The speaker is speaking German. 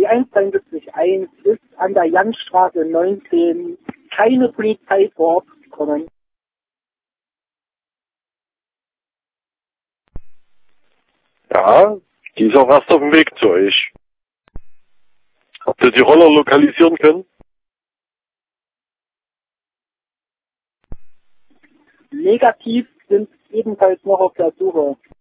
17371 ist an der Janstraße 19 keine Polizei vor Ort gekommen. Ja, die ist auch erst auf dem Weg zu euch. Habt ihr die Roller lokalisieren können? Negativ sind ebenfalls noch auf der Suche.